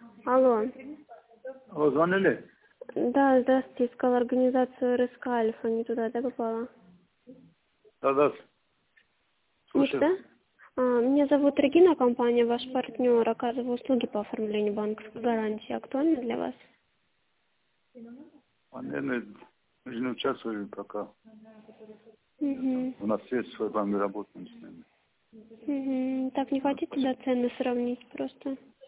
Алло. Вы звонили? Да, здравствуйте, искала организацию РСК Альфа, не туда, да, попала? Да, Не слушаю. туда? Меня зовут Регина, компания ваш партнер, оказываю услуги по оформлению банковской гарантии. Актуально для вас? Наверное, мы же не участвовали пока. Угу. У нас есть свой банк, мы работаем с ними. Угу. Так, не хотите, да, цены сравнить просто?